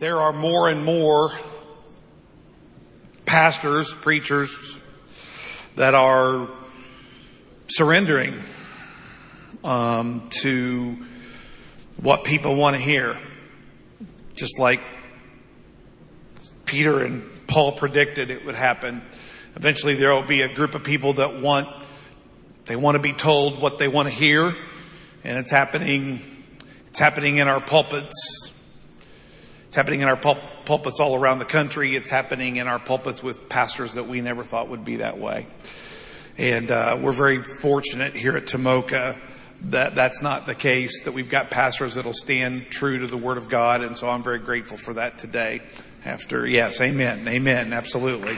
there are more and more pastors, preachers that are surrendering to what people want to hear. Just like Peter and Paul predicted it would happen. Eventually there will be a group of people that want to be told what they want to hear. And it's happening in our pulpits. It's happening in our pulpits all around the country. It's happening in our pulpits with pastors that we never thought would be that way. And we're very fortunate here at Tomoka that that's not the case, that we've got pastors that'll stand true to the Word of God. And so I'm very grateful for that today. Yes, amen, absolutely.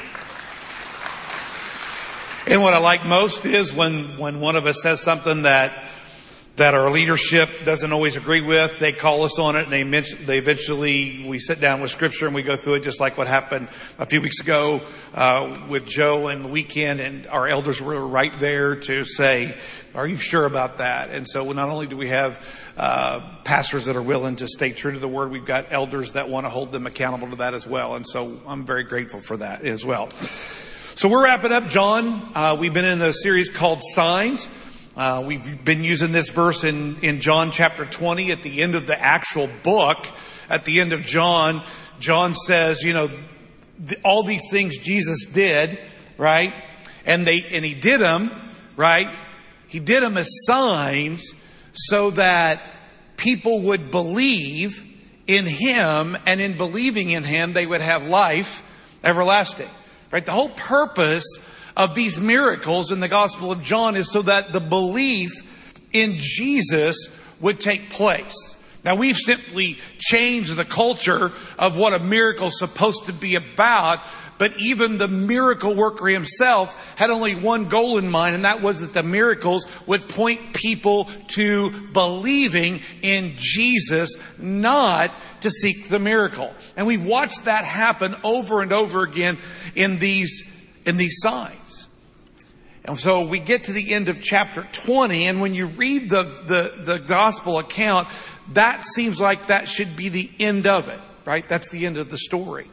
And what I like most is when one of us says something that our leadership doesn't always agree with, they call us on it, and we sit down with Scripture and we go through it, just like what happened a few weeks ago with Joe and the weekend, and our elders were right there to say, are you sure about that? And so not only do we have pastors that are willing to stay true to the Word, we've got elders that want to hold them accountable to that as well. And so I'm very grateful for that as well. So we're wrapping up John. We've been in a series called Signs. We've been using this verse in John chapter 20 at the end of the actual book. At the end of John says, all these things Jesus did, right? And he did them, right? He did them as signs so that people would believe in Him, and in believing in Him, they would have life everlasting, right? The whole purpose of these miracles in the Gospel of John is so that the belief in Jesus would take place. Now, we've simply changed the culture of what a miracle is supposed to be about, but even the miracle worker himself had only one goal in mind, and that was that the miracles would point people to believing in Jesus, not to seek the miracle. And we've watched that happen over and over again in these signs. And so we get to the end of chapter 20, and when you read the gospel account, that seems like that should be the end of it, right? That's the end of the story.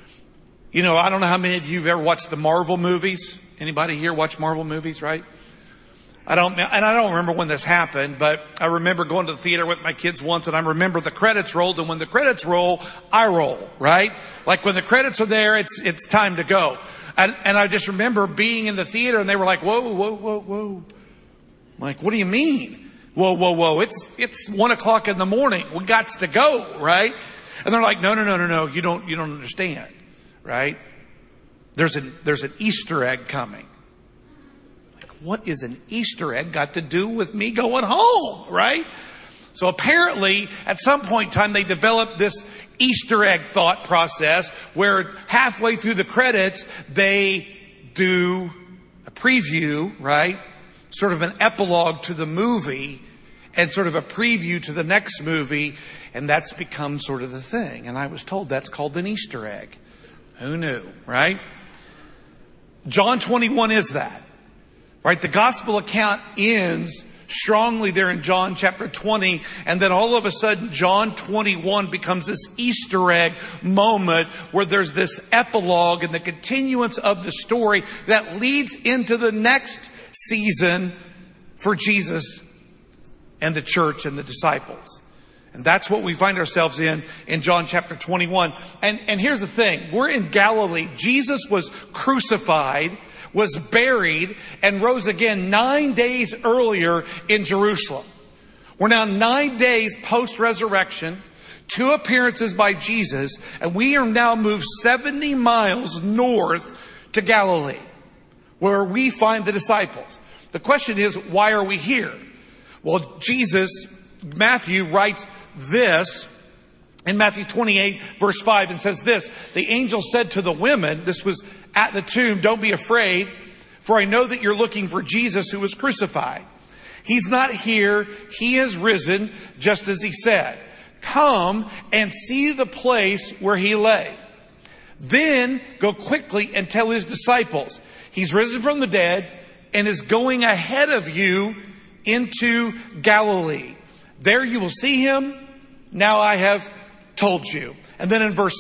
I don't know how many of you have ever watched the Marvel movies. Anybody here watch Marvel movies, right? I don't remember when this happened, but I remember going to the theater with my kids once, and I remember the credits rolled, and when the credits roll, I roll, right? Like when the credits are there, it's time to go. And I just remember being in the theater, and they were like, whoa. I'm like, what do you mean? Whoa. It's 1:00 in the morning. We got to go, right? And they're like, no. You don't understand, right? There's an Easter egg coming. Like, what is an Easter egg got to do with me going home, right? So apparently, at some point in time, they developed this Easter egg thought process where halfway through the credits, they do a preview, right? Sort of an epilogue to the movie and sort of a preview to the next movie. And that's become sort of the thing. And I was told that's called an Easter egg. Who knew, right? John 21 is that, right? The gospel account ends strongly there in John chapter 20. And then all of a sudden, John 21 becomes this Easter egg moment where there's this epilogue and the continuance of the story that leads into the next season for Jesus and the church and the disciples. And that's what we find ourselves in John chapter 21. And here's the thing. We're in Galilee. Jesus was crucified, was buried, and rose again 9 days earlier in Jerusalem. We're now 9 days post-resurrection, 2 appearances by Jesus, and we are now moved 70 miles north to Galilee, where we find the disciples. The question is, why are we here? Well, Matthew writes this in Matthew 28 verse 5 and says this, the angel said to the women, this was at the tomb, don't be afraid, for I know that you're looking for Jesus who was crucified. He's not here. He has risen just as he said. Come and see the place where he lay. Then go quickly and tell his disciples, he's risen from the dead and is going ahead of you into Galilee. There you will see him. Now I have told you. And then in verse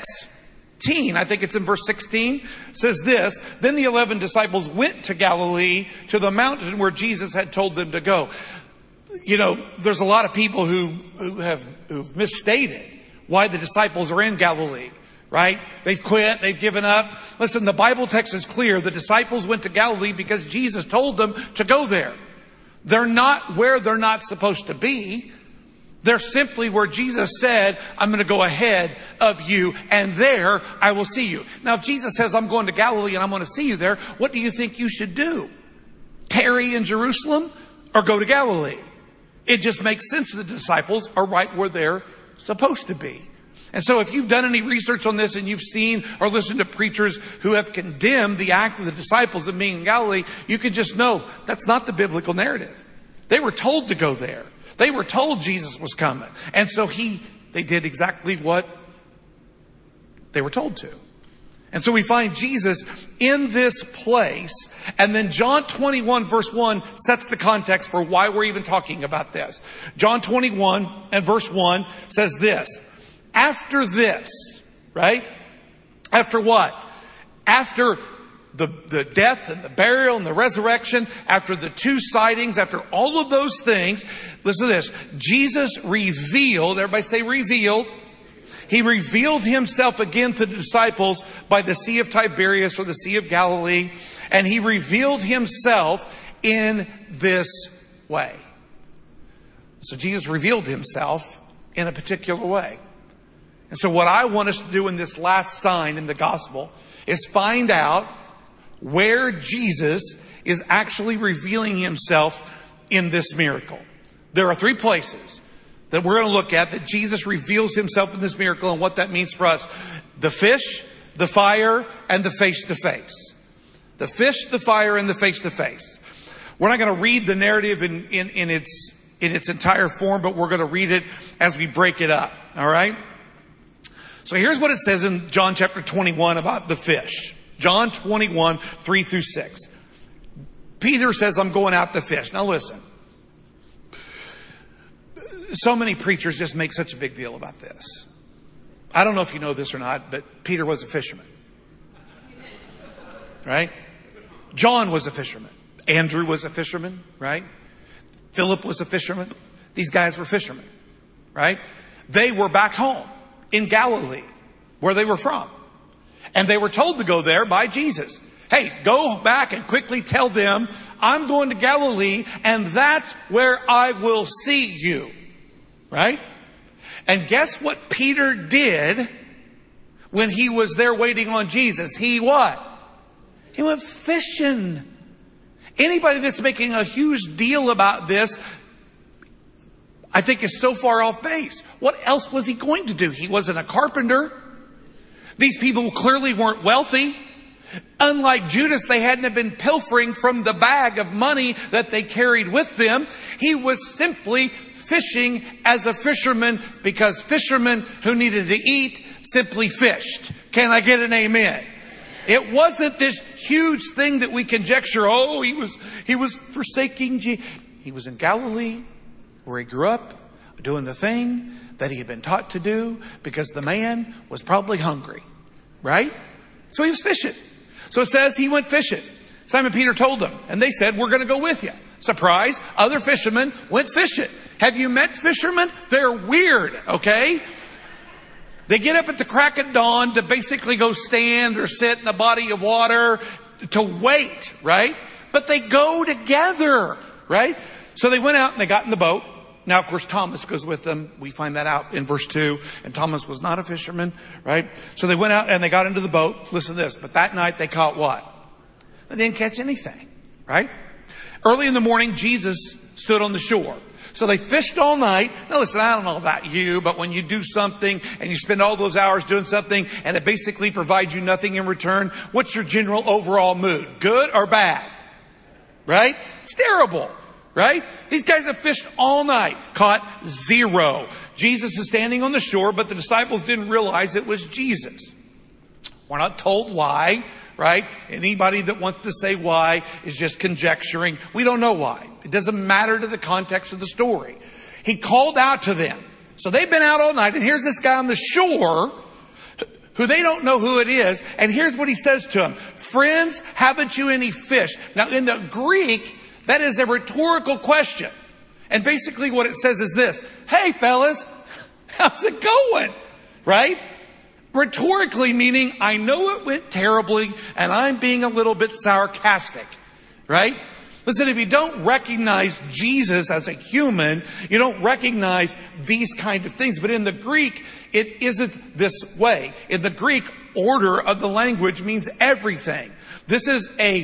16, I think it's in verse 16, says this, then the 11 disciples went to Galilee, to the mountain where Jesus had told them to go. You know, there's a lot of people who've misstated why the disciples are in Galilee, right? They've quit, they've given up. Listen, the Bible text is clear. The disciples went to Galilee because Jesus told them to go there. They're not where they're not supposed to be. They're simply where Jesus said, I'm going to go ahead of you, and there I will see you. Now, if Jesus says, I'm going to Galilee and I'm going to see you there, what do you think you should do? Tarry in Jerusalem or go to Galilee? It just makes sense the disciples are right where they're supposed to be. And so if you've done any research on this and you've seen or listened to preachers who have condemned the act of the disciples of being in Galilee, you can just know that's not the biblical narrative. They were told to go there. They were told Jesus was coming. And so they did exactly what they were told to. And so we find Jesus in this place. And then John 21 verse 1 sets the context for why we're even talking about this. John 21 and verse 1 says this. After this, right? After what? After the death and the burial and the resurrection, after the two sightings, after all of those things, listen to this. Jesus revealed, everybody say revealed. He revealed himself again to the disciples by the Sea of Tiberias or the Sea of Galilee. And he revealed himself in this way. So Jesus revealed himself in a particular way. And so what I want us to do in this last sign in the gospel is find out where Jesus is actually revealing himself in this miracle. There are three places that we're going to look at that Jesus reveals himself in this miracle and what that means for us. The fish, the fire, and the face-to-face. The fish, the fire, and the face-to-face. We're not going to read the narrative in its entire form, but we're going to read it as we break it up. All right? So here's what it says in John chapter 21 about the fish. John 21, 3 through 6. Peter says, I'm going out to fish. Now listen. So many preachers just make such a big deal about this. I don't know if you know this or not, but Peter was a fisherman. Right? John was a fisherman. Andrew was a fisherman, right? Philip was a fisherman. These guys were fishermen, right? They were back home in Galilee, where they were from. And they were told to go there by Jesus. Hey, go back and quickly tell them, I'm going to Galilee, and that's where I will see you. Right? And guess what Peter did when he was there waiting on Jesus? He what? He went fishing. Anybody that's making a huge deal about this, I think is so far off base. What else was he going to do? He wasn't a carpenter. These people clearly weren't wealthy. Unlike Judas, they hadn't been pilfering from the bag of money that they carried with them. He was simply fishing as a fisherman because fishermen who needed to eat simply fished. Can I get an amen? It wasn't this huge thing that we conjecture, oh, he was forsaking Jesus. He was in Galilee where he grew up doing the thing that he had been taught to do because the man was probably hungry, right? So he was fishing. So it says he went fishing. Simon Peter told them, and they said, we're going to go with you. Surprise, other fishermen went fishing. Have you met fishermen? They're weird, okay? They get up at the crack of dawn to basically go stand or sit in a body of water to wait, right? But they go together, right? So they went out and they got in the boat. Now, of course, Thomas goes with them. We find that out in verse 2. And Thomas was not a fisherman, right? So they went out and they got into the boat. Listen to this. But that night they caught what? They didn't catch anything, right? Early in the morning, Jesus stood on the shore. So they fished all night. Now listen, I don't know about you, but when you do something and you spend all those hours doing something and it basically provides you nothing in return, what's your general overall mood? Good or bad? Right? It's terrible. Right? These guys have fished all night, caught zero. Jesus is standing on the shore, but the disciples didn't realize it was Jesus. We're not told why, right? Anybody that wants to say why is just conjecturing. We don't know why. It doesn't matter to the context of the story. He called out to them. So they've been out all night, and here's this guy on the shore who they don't know who it is. And here's what he says to them. Friends, haven't you any fish? Now in the Greek, that is a rhetorical question. And basically what it says is this. Hey fellas, how's it going? Right? Rhetorically meaning, I know it went terribly and I'm being a little bit sarcastic. Right? Listen, if you don't recognize Jesus as a human, you don't recognize these kind of things. But in the Greek, it isn't this way. In the Greek, order of the language means everything. This is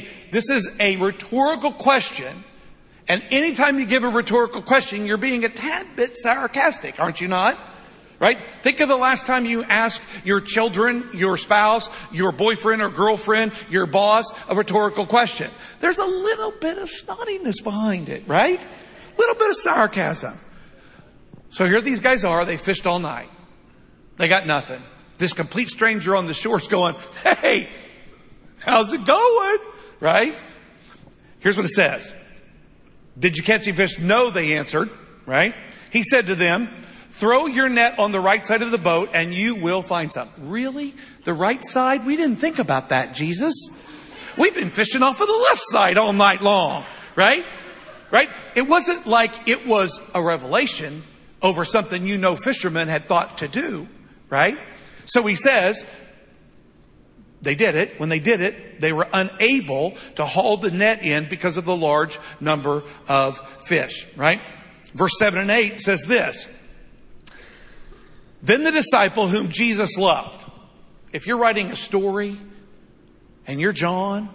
a rhetorical question. And anytime you give a rhetorical question, you're being a tad bit sarcastic, aren't you not? Right? Think of the last time you asked your children, your spouse, your boyfriend or girlfriend, your boss, a rhetorical question. There's a little bit of snottiness behind it, right? A little bit of sarcasm. So here these guys are. They fished all night. They got nothing. This complete stranger on the shore is going, hey, how's it going? Right? Here's what it says. Did you catch any fish? No, they answered. Right? He said to them, throw your net on the right side of the boat and you will find some. Really? The right side? We didn't think about that, Jesus. We've been fishing off of the left side all night long. Right? Right? It wasn't like it was a revelation over something fishermen had thought to do. Right? So he says, they did it. When they did it, they were unable to haul the net in because of the large number of fish. Right? Verse 7 and 8 says this. Then the disciple whom Jesus loved. If you're writing a story and you're John,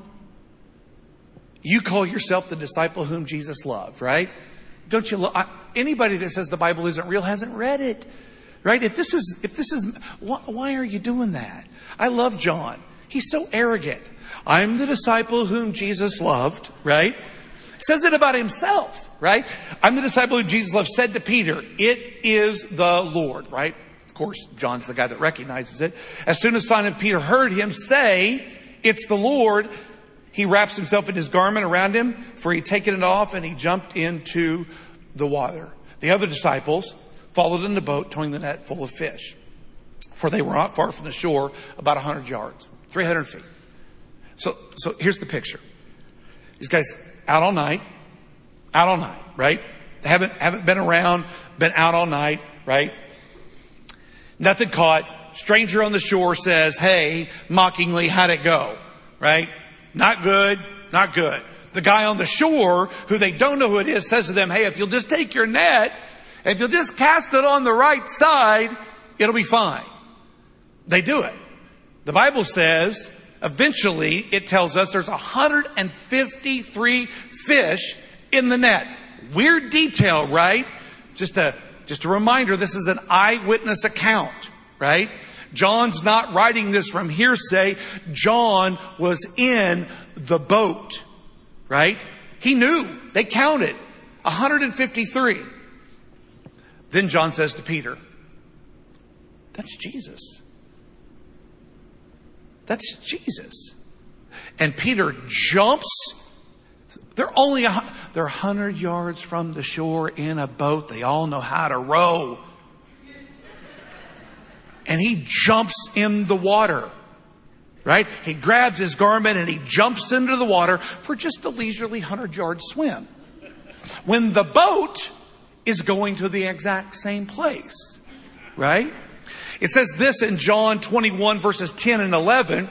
you call yourself the disciple whom Jesus loved, right? Don't you anybody that says the Bible isn't real hasn't read it, right? If this is, why are you doing that? I love John. He's so arrogant. I'm the disciple whom Jesus loved, right? Says it about himself, right? I'm the disciple whom Jesus loved, said to Peter, it is the Lord, right? Of course, John's the guy that recognizes it. As soon as Simon Peter heard him say, it's the Lord, he wraps himself in his garment around him, for he'd taken it off, and he jumped into the water. The other disciples followed in the boat, towing the net full of fish. For they were not far from the shore, about 100 yards, 300 feet. So here's the picture. These guys out all night, right? They haven't been around, been out all night, right? Nothing caught. Stranger on the shore says, hey, mockingly, how'd it go? Right? Not good, not good. The guy on the shore, who they don't know who it is, says to them, hey, if you'll just take your net, if you'll just cast it on the right side, it'll be fine. They do it. The Bible says, eventually, it tells us there's 153 fish in the net. Weird detail, right? Just a reminder, this is an eyewitness account, right? John's not writing this from hearsay. John was in the boat, right? He knew. They counted 153. Then John says to Peter, that's Jesus. That's Jesus. And Peter jumps. They're 100 yards from the shore in a boat. They all know how to row. And he jumps in the water, right? He grabs his garment and he jumps into the water for just a leisurely 100-yard swim. When the boat is going to the exact same place, right? It says this in John 21 verses 10 and 11.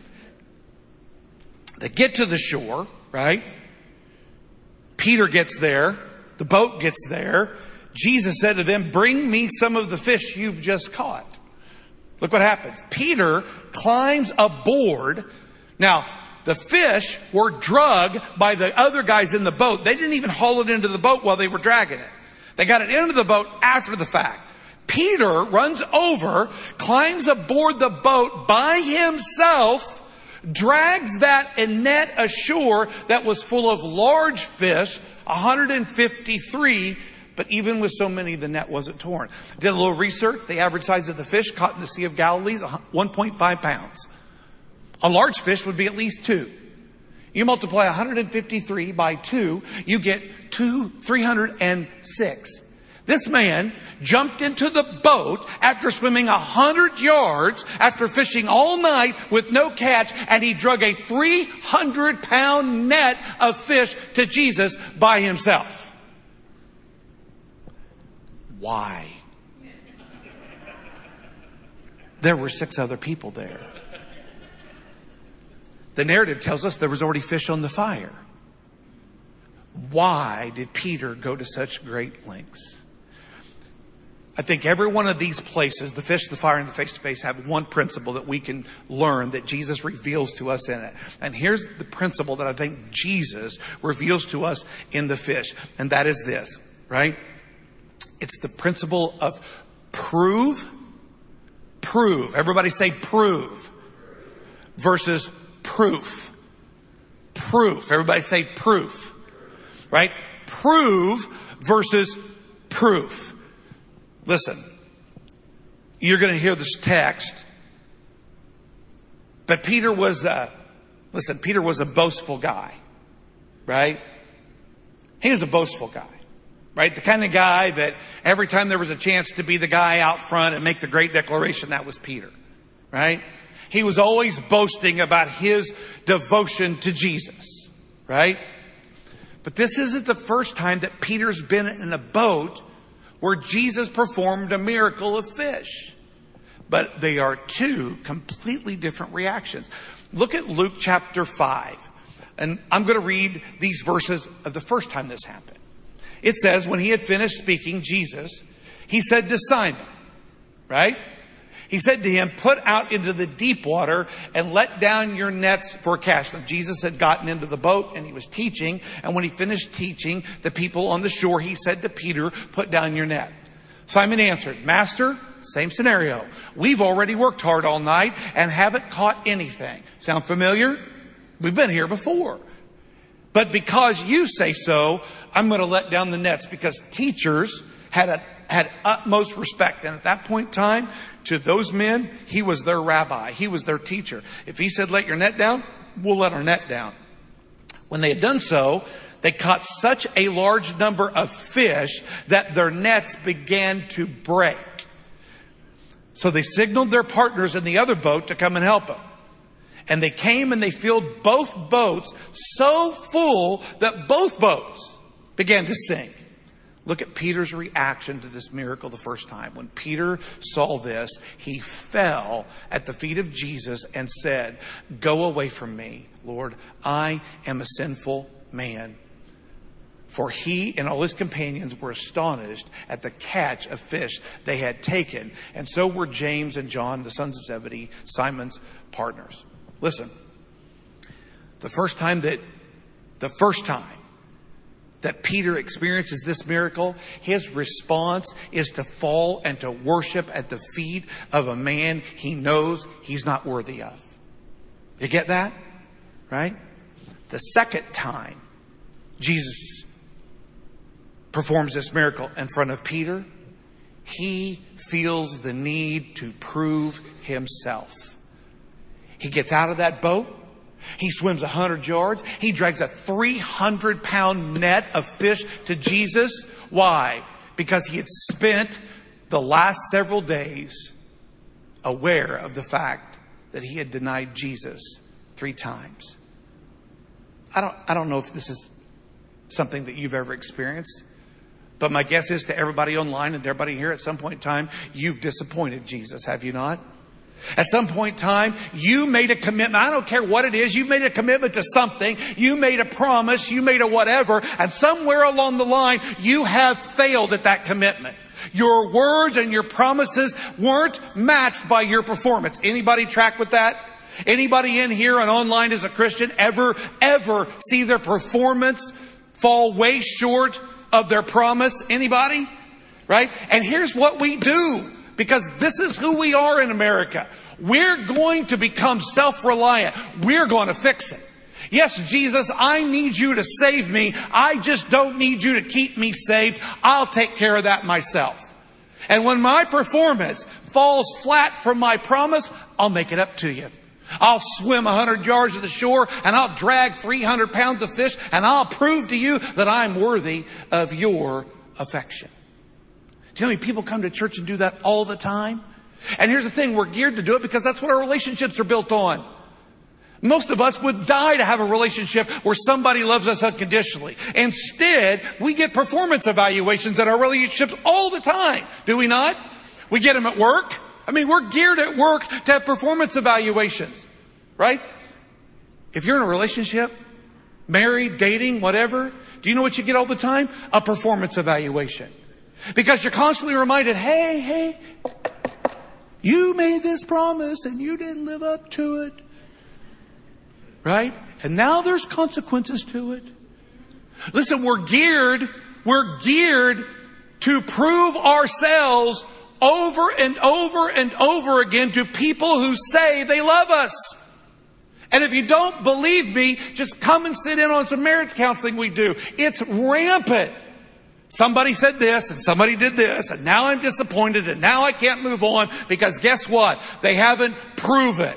They get to the shore, right? Peter gets there. The boat gets there. Jesus said to them, bring me some of the fish you've just caught. Look what happens. Peter climbs aboard. Now, the fish were dragged by the other guys in the boat. They didn't even haul it into the boat while they were dragging it. They got it into the boat after the fact. Peter runs over, climbs aboard the boat by himself, drags that net ashore that was full of large fish, 153, but even with so many, the net wasn't torn. Did a little research. The average size of the fish caught in the Sea of Galilee is 1.5 pounds. A large fish would be at least 2. You multiply 153 by 2, you get 306. This man jumped into the boat after swimming 100 yards, after fishing all night with no catch, and he drug a 300-pound net of fish to Jesus by himself. Why? There were 6 other people there. The narrative tells us there was already fish on the fire. Why did Peter go to such great lengths? I think every one of these places, the fish, the fire, and the face-to-face, have one principle that we can learn that Jesus reveals to us in it. And here's the principle that I think Jesus reveals to us in the fish. And that is this, right? It's the principle of prove. Everybody say prove. Versus proof. Everybody say proof. Right? Prove versus proof. Listen, you're going to hear this text, but Peter was a boastful guy, right? He was a boastful guy, right? The kind of guy that every time there was a chance to be the guy out front and make the great declaration, that was Peter, right? He was always boasting about his devotion to Jesus, right? But this isn't the first time that Peter's been in a boat where Jesus performed a miracle of fish. But they are 2 completely different reactions. Look at Luke chapter 5. And I'm going to read these verses of the first time this happened. It says, when he had finished speaking, Jesus, he said to Simon, right? He said to him, put out into the deep water and let down your nets for a catch. Now, Jesus had gotten into the boat and he was teaching. And when he finished teaching the people on the shore, he said to Peter, put down your net. Simon answered, Master, same scenario. We've already worked hard all night and haven't caught anything. Sound familiar? We've been here before. But because you say so, I'm going to let down the nets, because teachers had utmost respect. And at that point in time, to those men, he was their rabbi. He was their teacher. If he said, let your net down, we'll let our net down. When they had done so, they caught such a large number of fish that their nets began to break. So they signaled their partners in the other boat to come and help them. And they came and they filled both boats so full that both boats began to sink. Look at Peter's reaction to this miracle the first time. When Peter saw this, he fell at the feet of Jesus and said, go away from me, Lord. I am a sinful man. For he and all his companions were astonished at the catch of fish they had taken. And so were James and John, the sons of Zebedee, Simon's partners. Listen, the first time that Peter experiences this miracle, his response is to fall and to worship at the feet of a man he knows he's not worthy of. You get that? Right? The second time Jesus performs this miracle in front of Peter, he feels the need to prove himself. He gets out of that boat. He swims 100 yards. He drags a 300-pound net of fish to Jesus. Why? Because he had spent the last several days aware of the fact that he had denied Jesus 3 times. I don't know if this is something that you've ever experienced, but my guess is to everybody online and everybody here, at some point in time, you've disappointed Jesus, have you not? At some point in time, you made a commitment. I don't care what it is. You made a commitment to something. You made a promise. You made a whatever. And somewhere along the line, you have failed at that commitment. Your words and your promises weren't matched by your performance. Anybody track with that? Anybody in here and online as a Christian ever see their performance fall way short of their promise? Anybody? Right? And here's what we do. Because this is who we are in America. We're going to become self-reliant. We're going to fix it. Yes, Jesus, I need you to save me. I just don't need you to keep me saved. I'll take care of that myself. And when my performance falls flat from my promise, I'll make it up to you. I'll swim 100 yards to the shore and I'll drag 300 pounds of fish and I'll prove to you that I'm worthy of your affection. Do you know how many people come to church and do that all the time? And here's the thing, we're geared to do it because that's what our relationships are built on. Most of us would die to have a relationship where somebody loves us unconditionally. Instead, we get performance evaluations in our relationships all the time. Do we not? We get them at work. I mean, we're geared at work to have performance evaluations, right? If you're in a relationship, married, dating, whatever, do you know what you get all the time? A performance evaluation. Because you're constantly reminded, hey, you made this promise and you didn't live up to it. Right? And now there's consequences to it. Listen, we're geared to prove ourselves over and over and over again to people who say they love us. And if you don't believe me, just come and sit in on some marriage counseling we do. It's rampant. Somebody said this and somebody did this and now I'm disappointed and now I can't move on because guess what? They haven't proven.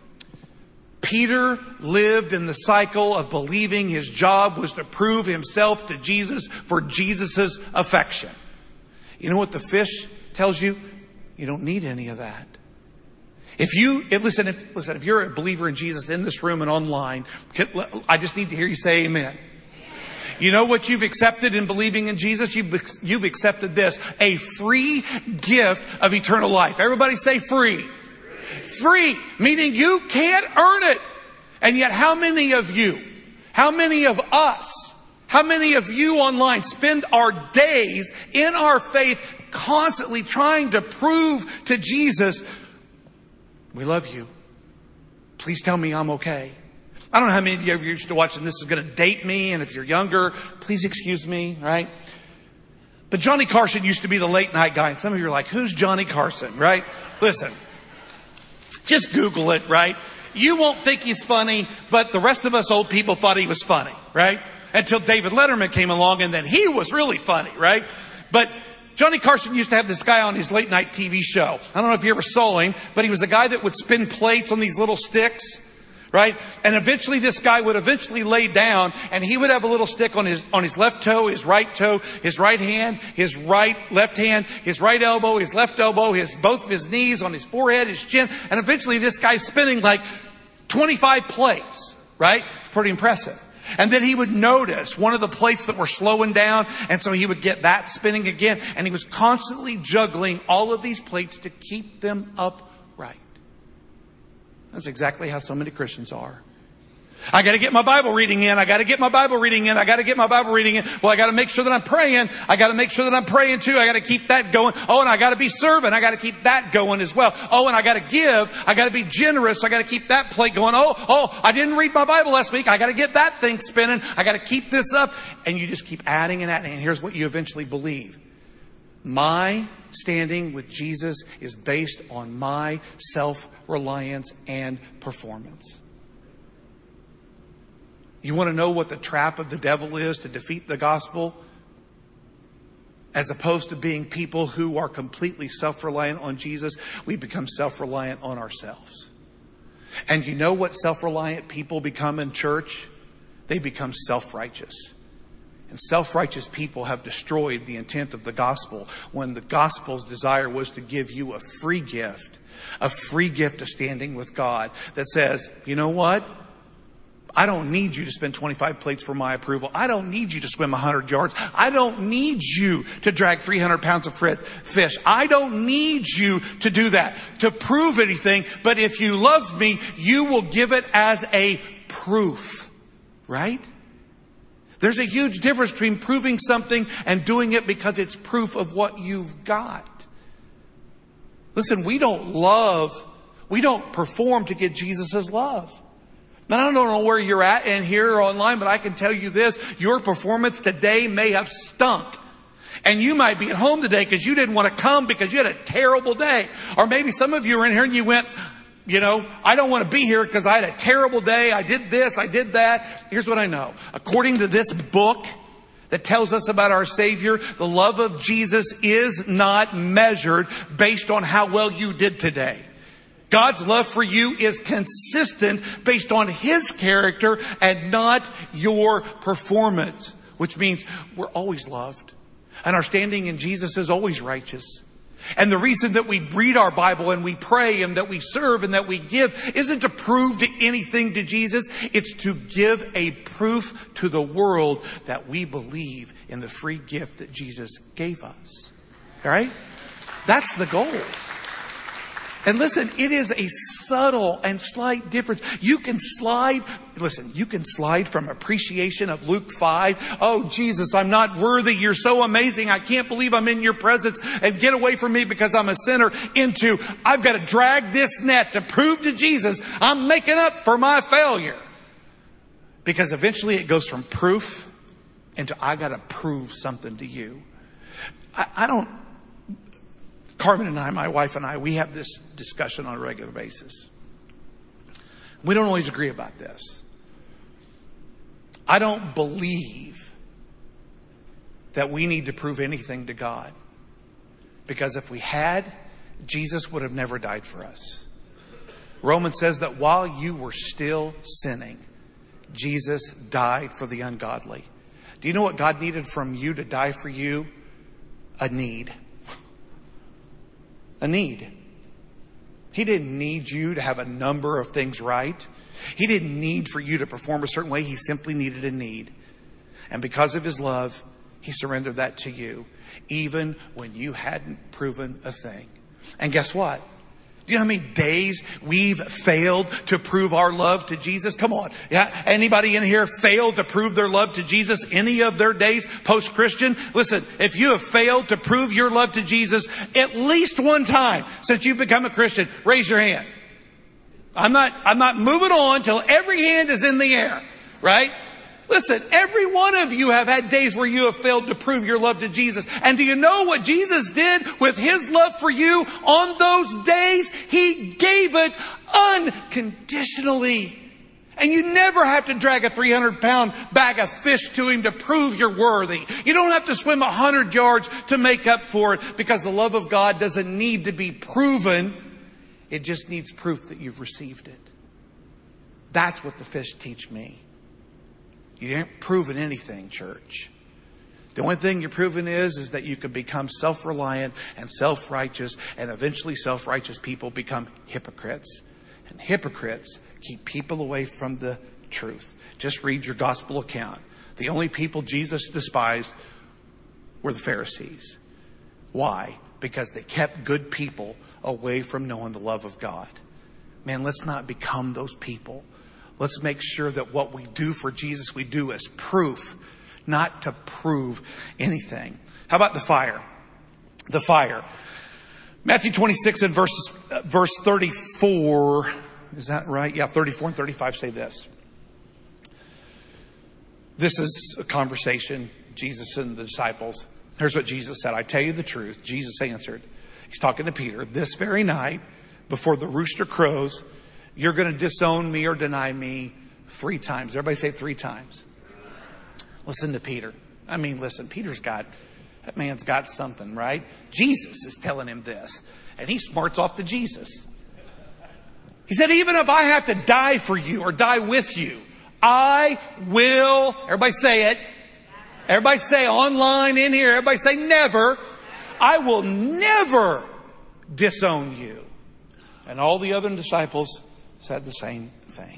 Peter lived in the cycle of believing his job was to prove himself to Jesus for Jesus' affection. You know what the fish tells you? You don't need any of that. If you're a believer in Jesus in this room and online, I just need to hear you say amen. You know what you've accepted in believing in Jesus? You've accepted this, a free gift of eternal life. Everybody say free. Free, meaning you can't earn it. And yet how many of you, how many of us, how many of you online spend our days in our faith constantly trying to prove to Jesus, we love you. Please tell me I'm okay. I don't know how many of you used to watch, and this is going to date me, and if you're younger, please excuse me, right? But Johnny Carson used to be the late night guy, and some of you are like, who's Johnny Carson, right? Listen, just Google it, right? You won't think he's funny, but the rest of us old people thought he was funny, right? Until David Letterman came along, and then he was really funny, right? But Johnny Carson used to have this guy on his late night TV show. I don't know if you ever saw him, but he was a guy that would spin plates on these little sticks, right? And eventually this guy would lay down and he would have a little stick on his left toe, his right hand, his left hand, his right elbow, his left elbow, both of his knees, on his forehead, his chin. And eventually this guy's spinning like 25 plates, right? It's pretty impressive. And then he would notice one of the plates that were slowing down. And so he would get that spinning again. And he was constantly juggling all of these plates to keep them upright. That's exactly how so many Christians are. I got to get my Bible reading in. I got to get my Bible reading in. I got to get my Bible reading in. Well, I got to make sure that I'm praying. I got to make sure that I'm praying too. I got to keep that going. Oh, and I got to be serving. I got to keep that going as well. Oh, and I got to give. I got to be generous. I got to keep that plate going. Oh, I didn't read my Bible last week. I got to get that thing spinning. I got to keep this up. And you just keep adding and adding. And here's what you eventually believe. My standing with Jesus is based on my self-reliance and performance. You want to know what the trap of the devil is to defeat the gospel? As opposed to being people who are completely self-reliant on Jesus, we become self-reliant on ourselves. And you know what self-reliant people become in church? They become self-righteous. And self-righteous people have destroyed the intent of the gospel when the gospel's desire was to give you a free gift of standing with God that says, you know what? I don't need you to spend 25 plates for my approval. I don't need you to swim 100 yards. I don't need you to drag 300 pounds of fish. I don't need you to do that, to prove anything. But if you love me, you will give it as a proof, right? There's a huge difference between proving something and doing it because it's proof of what you've got. Listen, we don't perform to get Jesus' love. Now, I don't know where you're at in here or online, but I can tell you this. Your performance today may have stunk. And you might be at home today because you didn't want to come because you had a terrible day. Or maybe some of you are in here and you went, I don't want to be here because I had a terrible day. I did this, I did that. Here's what I know. According to this book that tells us about our Savior, the love of Jesus is not measured based on how well you did today. God's love for you is consistent based on His character and not your performance, which means we're always loved. And our standing in Jesus is always righteous. And the reason that we read our Bible and we pray and that we serve and that we give isn't to prove anything to Jesus. It's to give a proof to the world that we believe in the free gift that Jesus gave us. All right? That's the goal. And listen, it is a subtle and slight difference. You can slide from appreciation of Luke 5. Oh, Jesus, I'm not worthy. You're so amazing. I can't believe I'm in your presence, and get away from me because I'm a sinner, into I've got to drag this net to prove to Jesus I'm making up for my failure. Because eventually it goes from proof into I got to prove something to you. Carmen and I, my wife and I, we have this discussion on a regular basis. We don't always agree about this. I don't believe that we need to prove anything to God. Because if we had, Jesus would have never died for us. Romans says that while you were still sinning, Jesus died for the ungodly. Do you know what God needed from you to die for you? A need. A need. He didn't need you to have a number of things right. He didn't need for you to perform a certain way. He simply needed a need. And because of his love, he surrendered that to you, even when you hadn't proven a thing. And guess what? Do you know how many days we've failed to prove our love to Jesus? Come on. Yeah. Anybody in here failed to prove their love to Jesus any of their days post-Christian? Listen, if you have failed to prove your love to Jesus at least one time since you've become a Christian, raise your hand. I'm not moving on till every hand is in the air, right? Listen, every one of you have had days where you have failed to prove your love to Jesus. And do you know what Jesus did with his love for you on those days? He gave it unconditionally. And you never have to drag a 300-pound bag of fish to him to prove you're worthy. You don't have to swim 100 yards to make up for it, because the love of God doesn't need to be proven. It just needs proof that you've received it. That's what the fish teach me. You ain't proving anything, church. The only thing you're proving is that you can become self-reliant and self-righteous, and eventually self-righteous people become hypocrites. And hypocrites keep people away from the truth. Just read your gospel account. The only people Jesus despised were the Pharisees. Why? Because they kept good people away from knowing the love of God. Man, let's not become those people. Let's make sure that what we do for Jesus, we do as proof, not to prove anything. How about the fire? The fire. Matthew 26 and verse 34. Is that right? Yeah, 34 and 35 say this. This is a conversation, Jesus and the disciples. Here's what Jesus said. I tell you the truth. Jesus answered. He's talking to Peter. This very night, before the rooster crows, you're going to disown me or deny me 3 times. Everybody say 3 times. Listen to Peter. Listen, that man's got something, right? Jesus is telling him this. And he smarts off to Jesus. He said, even if I have to die for you or die with you, I will, everybody say it. Everybody say online in here, everybody say never. I will never disown you. And all the other disciples said the same thing.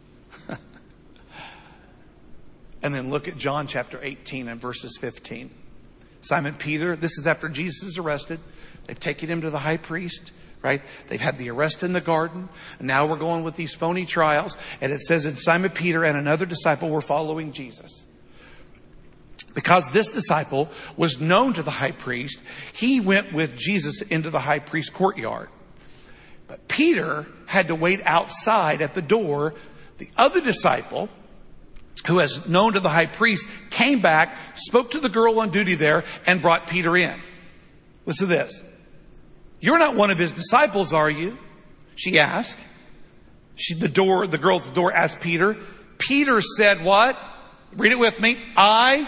And then look at John chapter 18 and verses 15. Simon Peter, this is after Jesus is arrested. They've taken him to the high priest, right? They've had the arrest in the garden. And now we're going with these phony trials. And it says, and Simon Peter and another disciple were following Jesus. Because this disciple was known to the high priest, he went with Jesus into the high priest's courtyard. But Peter had to wait outside at the door. The other disciple, who is known to the high priest, came back, spoke to the girl on duty there, and brought Peter in. Listen to this. You're not one of his disciples, are you? She asked. The girl at the door asked Peter. Peter said what? Read it with me. I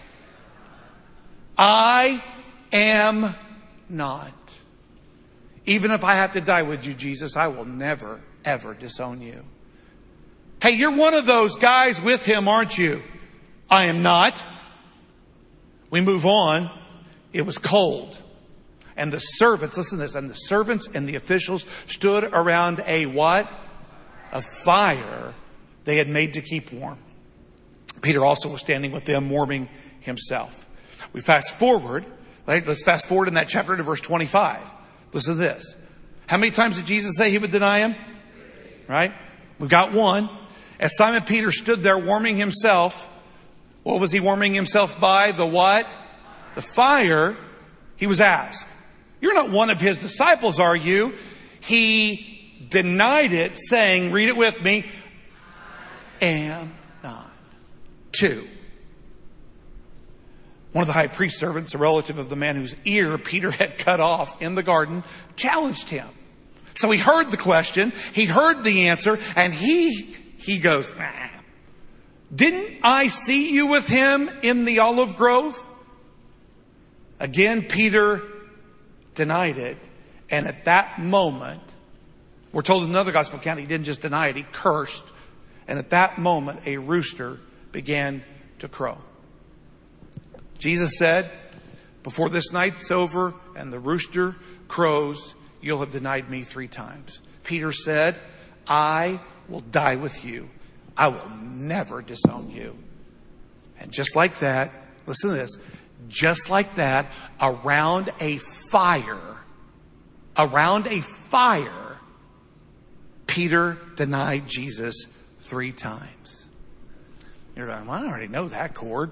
am not. Even if I have to die with you, Jesus, I will never, ever disown you. Hey, you're one of those guys with him, aren't you? I am not. We move on. It was cold. And the servants, listen to this, and the servants and the officials stood around a what? A fire they had made to keep warm. Peter also was standing with them, warming himself. We fast forward. Right? Let's fast forward in that chapter to verse 25. Listen to this. How many times did Jesus say he would deny him? Right? We've got one. As Simon Peter stood there warming himself, what was he warming himself by? The what? The fire. He was asked, "You're not one of his disciples, are you?" He denied it, saying, read it with me, "Am not." 2. One of the high priest servants, a relative of the man whose ear Peter had cut off in the garden, challenged him. So he heard the question, he heard the answer, and he goes, "Nah. Didn't I see you with him in the olive grove?" Again, Peter denied it. And at that moment, we're told in another gospel account, he didn't just deny it, he cursed. And at that moment, a rooster began to crow. Jesus said, "Before this night's over and the rooster crows, you'll have denied me 3 times. Peter said, "I will die with you. I will never disown you." And just like that, listen to this, just like that, around a fire, Peter denied Jesus 3 times. You're going, "Well, I already know that, Cord."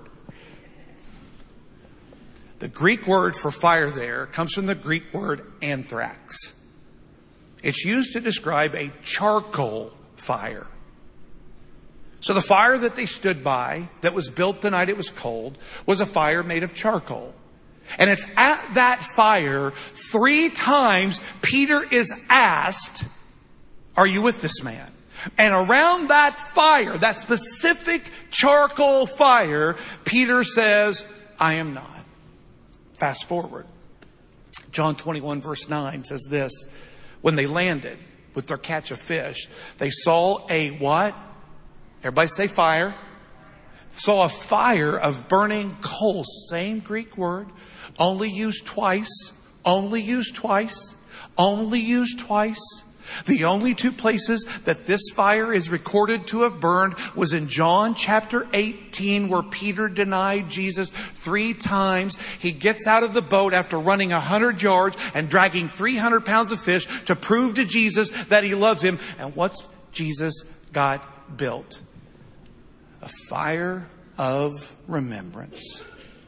The Greek word for fire there comes from the Greek word anthrax. It's used to describe a charcoal fire. So the fire that they stood by, that was built the night it was cold, was a fire made of charcoal. And it's at that fire 3 times Peter is asked, "Are you with this man?" And around that fire, that specific charcoal fire, Peter says, "I am not." Fast forward. John 21 verse 9 says this. When they landed with their catch of fish, they saw a what? Everybody say fire. Saw a fire of burning coals. Same Greek word. Only used twice. Only used twice. Only used twice. The only 2 places that this fire is recorded to have burned was in John chapter 18, where Peter denied Jesus 3 times. He gets out of the boat after running 100 yards and dragging 300 pounds of fish to prove to Jesus that he loves him. And what's Jesus got built? A fire of remembrance.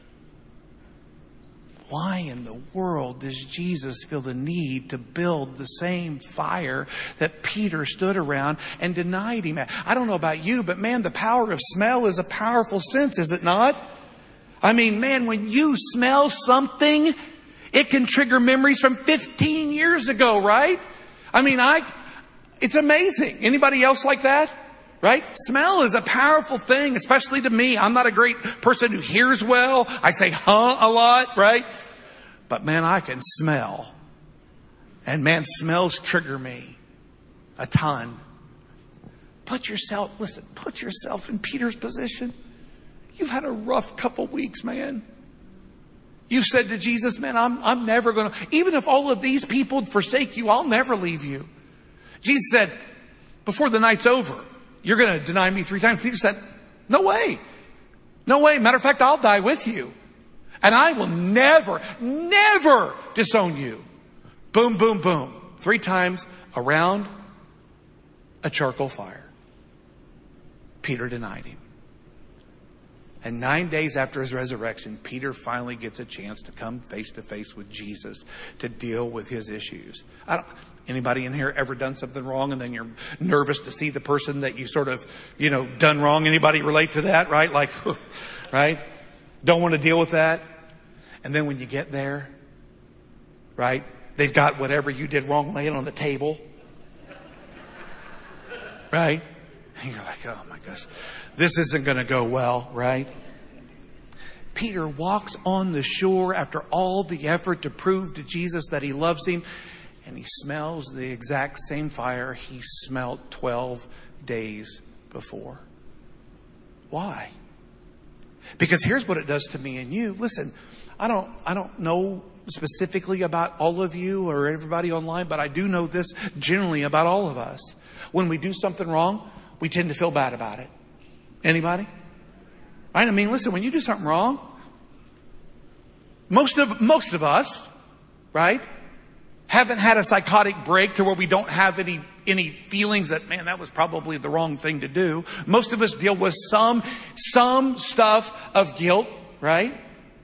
Why in the world does Jesus feel the need to build the same fire that Peter stood around and denied him at? I don't know about you, but man, the power of smell is a powerful sense, is it not? I mean, man, when you smell something, it can trigger memories from 15 years ago, right? I mean, it's amazing. Anybody else like that? Right? Smell is a powerful thing, especially to me. I'm not a great person who hears well. I say huh a lot, right? But man, I can smell. And man, smells trigger me a ton. Put yourself in Peter's position. You've had a rough couple weeks, man. You said to Jesus, "Man, I'm never going to, even if all of these people forsake you, I'll never leave you." Jesus said, "Before the night's over, you're going to deny me 3 times. Peter said, "No way. No way. Matter of fact, I'll die with you. And I will never, never disown you." Boom, boom, boom. 3 times around a charcoal fire. Peter denied him. And 9 days after his resurrection, Peter finally gets a chance to come face to face with Jesus to deal with his issues. Anybody in here ever done something wrong and then you're nervous to see the person that you sort of, done wrong? Anybody relate to that, right? Like, right? Don't want to deal with that. And then when you get there, right? They've got whatever you did wrong laying on the table. Right? And you're like, oh my gosh, this isn't going to go well, right? Peter walks on the shore after all the effort to prove to Jesus that he loves him. And he smells the exact same fire he smelt 12 days before. Why? Because here's what it does to me and you. Listen, I don't know specifically about all of you or everybody online, but I do know this generally about all of us. When we do something wrong, we tend to feel bad about it. Anybody? Right? I mean, listen, when you do something wrong, most of us, right, haven't had a psychotic break to where we don't have any feelings that, man, that was probably the wrong thing to do. Most of us deal with some stuff of guilt, right?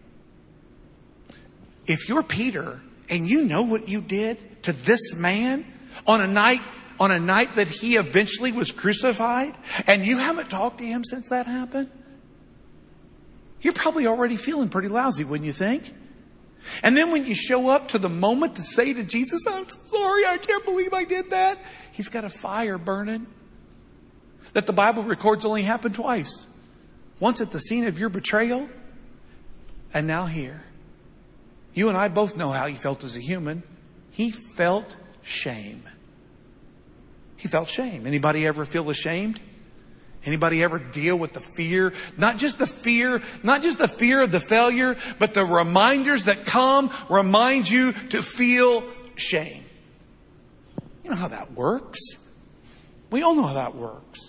If you're Peter and you know what you did to this man on a night that he eventually was crucified, and you haven't talked to him since that happened, you're probably already feeling pretty lousy, wouldn't you think? And then when you show up to the moment to say to Jesus, I'm so sorry, I can't believe I did that. He's got a fire burning that the Bible records only happened twice. Once at the scene of your betrayal, and now here. You and I both know how he felt as a human. He felt shame. He felt shame. Anybody ever feel ashamed? Anybody ever deal with the fear? Not just the fear of the failure, but the reminders that come remind you to feel shame. You know how that works. We all know how that works.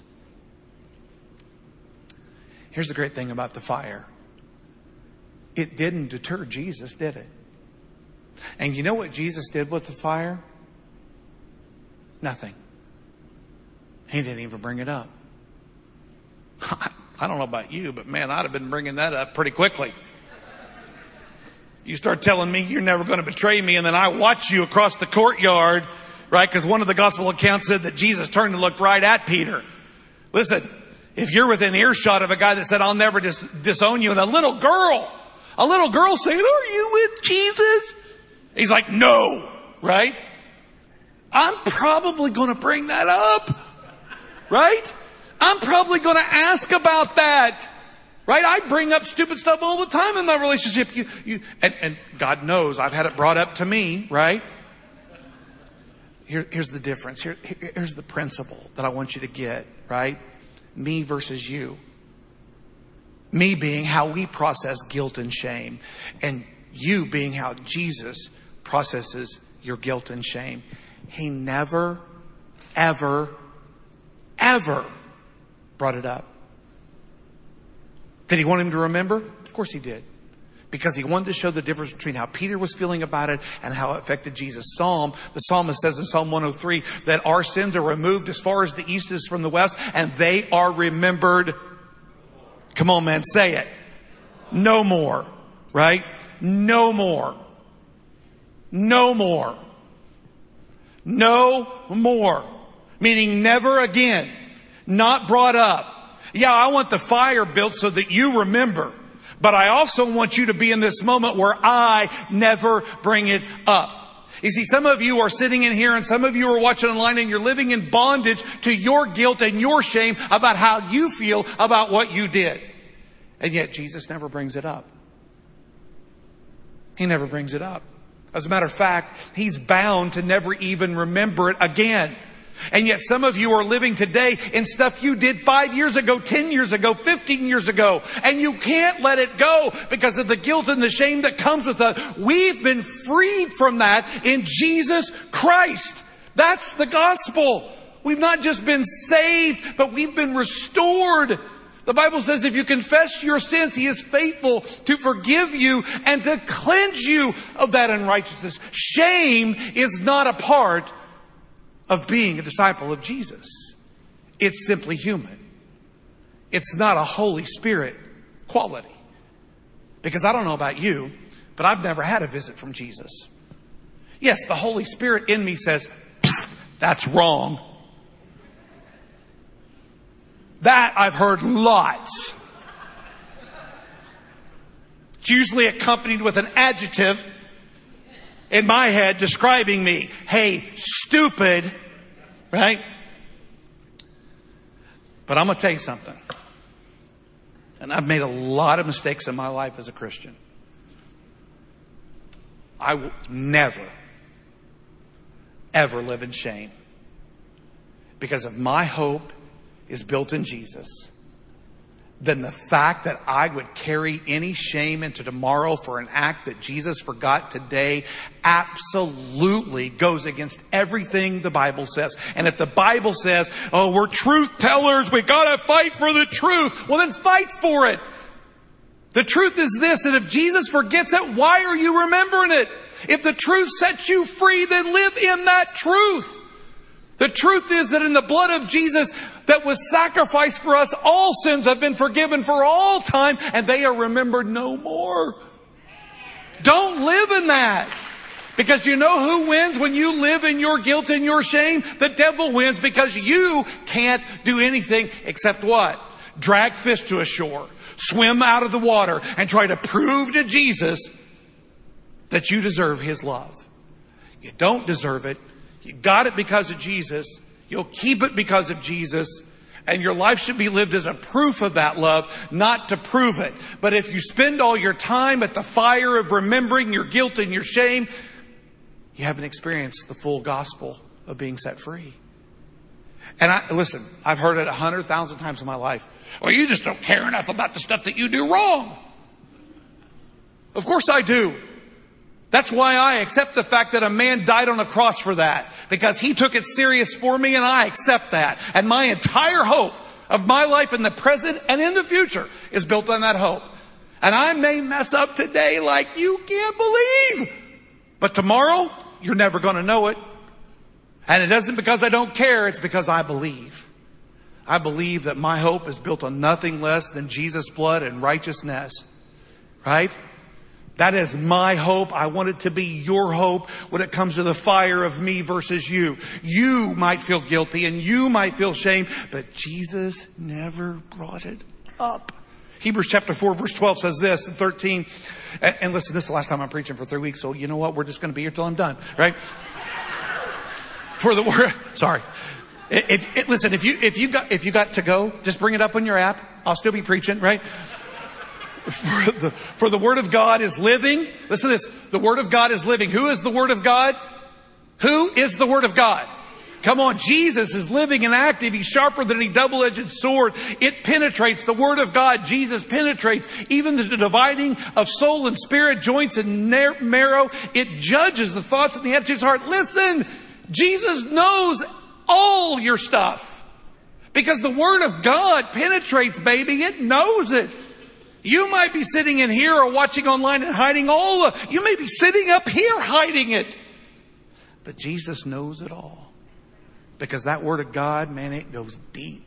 Here's the great thing about the fire. It didn't deter Jesus, did it? And you know what Jesus did with the fire? Nothing. He didn't even bring it up. I don't know about you, but man, I'd have been bringing that up pretty quickly. You start telling me you're never going to betray me, and then I watch you across the courtyard, right? Because one of the gospel accounts said that Jesus turned and looked right at Peter. Listen, if you're within earshot of a guy that said, I'll never disown you, and a little girl saying, are you with Jesus? He's like, no, right? I'm probably going to bring that up, right? I'm probably going to ask about that, right? I bring up stupid stuff all the time in my relationship. And God knows I've had it brought up to me, right? Here's the difference. Here's the principle that I want you to get, right? Me versus you. Me being how we process guilt and shame, and you being how Jesus processes your guilt and shame. He never, ever, ever brought it up. Did he want him to remember? Of course he did. Because he wanted to show the difference between how Peter was feeling about it and how it affected Jesus. The psalmist says in Psalm 103 that our sins are removed as far as the east is from the west, and they are remembered. Come on, man, say it. No more, right? No more. No more. No more. Meaning never again. Not brought up. Yeah, I want the fire built so that you remember. But I also want you to be in this moment where I never bring it up. You see, some of you are sitting in here and some of you are watching online and you're living in bondage to your guilt and your shame about how you feel about what you did. And yet Jesus never brings it up. He never brings it up. As a matter of fact, he's bound to never even remember it again. And yet some of you are living today in stuff you did 5 years ago, 10 years ago, 15 years ago. And you can't let it go because of the guilt and the shame that comes with it. We've been freed from that in Jesus Christ. That's the gospel. We've not just been saved, but we've been restored. The Bible says if you confess your sins, he is faithful to forgive you and to cleanse you of that unrighteousness. Shame is not a part of being a disciple of Jesus. It's simply human. It's not a Holy Spirit quality. Because I don't know about you, but I've never had a visit from Jesus. Yes, the Holy Spirit in me says, that's wrong. That I've heard lots. It's usually accompanied with an adjective in my head describing me. Hey, stupid, right? But I'm going to tell you something. And I've made a lot of mistakes in my life as a Christian. I will never, ever live in shame. Because if my hope is built in Jesus, than the fact that I would carry any shame into tomorrow for an act that Jesus forgot today absolutely goes against everything the Bible says. And if the Bible says, oh, we're truth tellers, we gotta fight for the truth, well then fight for it. The truth is this, that if Jesus forgets it, why are you remembering it? If the truth sets you free, then live in that truth. The truth is that in the blood of Jesus that was sacrificed for us, all sins have been forgiven for all time, and they are remembered no more. Don't live in that. Because you know who wins when you live in your guilt and your shame? The devil wins, because you can't do anything except what? Drag fish to a shore, swim out of the water, and try to prove to Jesus that you deserve His love. You don't deserve it. You got it because of Jesus. You'll keep it because of Jesus. And your life should be lived as a proof of that love, not to prove it. But if you spend all your time at the fire of remembering your guilt and your shame, you haven't experienced the full gospel of being set free. And listen, I've heard it 100,000 times in my life. Well, you just don't care enough about the stuff that you do wrong. Of course I do. That's why I accept the fact that a man died on a cross for that. Because He took it serious for me, and I accept that. And my entire hope of my life in the present and in the future is built on that hope. And I may mess up today like you can't believe. But tomorrow, you're never going to know it. And it isn't because I don't care, it's because I believe. I believe that my hope is built on nothing less than Jesus' blood and righteousness. Right? That is my hope. I want it to be your hope when it comes to the fire of me versus you. You might feel guilty and you might feel shame, but Jesus never brought it up. Hebrews chapter 4 verse 12 says this in 13. And listen, this is the last time I'm preaching for 3 weeks, so you know what? We're just going to be here till I'm done, right? For the word, sorry. Listen, if you got to go, just bring it up on your app. I'll still be preaching, right? For the Word of God is living. Listen to this. The Word of God is living. Who is the Word of God? Who is the Word of God? Come on, Jesus is living and active. He's sharper than any double-edged sword. It penetrates. The Word of God, Jesus, penetrates even the dividing of soul and spirit, joints and marrow. It judges the thoughts and the attitudes of the heart. Listen, Jesus knows all your stuff. Because the Word of God penetrates, baby. It knows it. You might be sitting in here or watching online and hiding you may be sitting up here hiding it. But Jesus knows it all. Because that Word of God, man, it goes deep.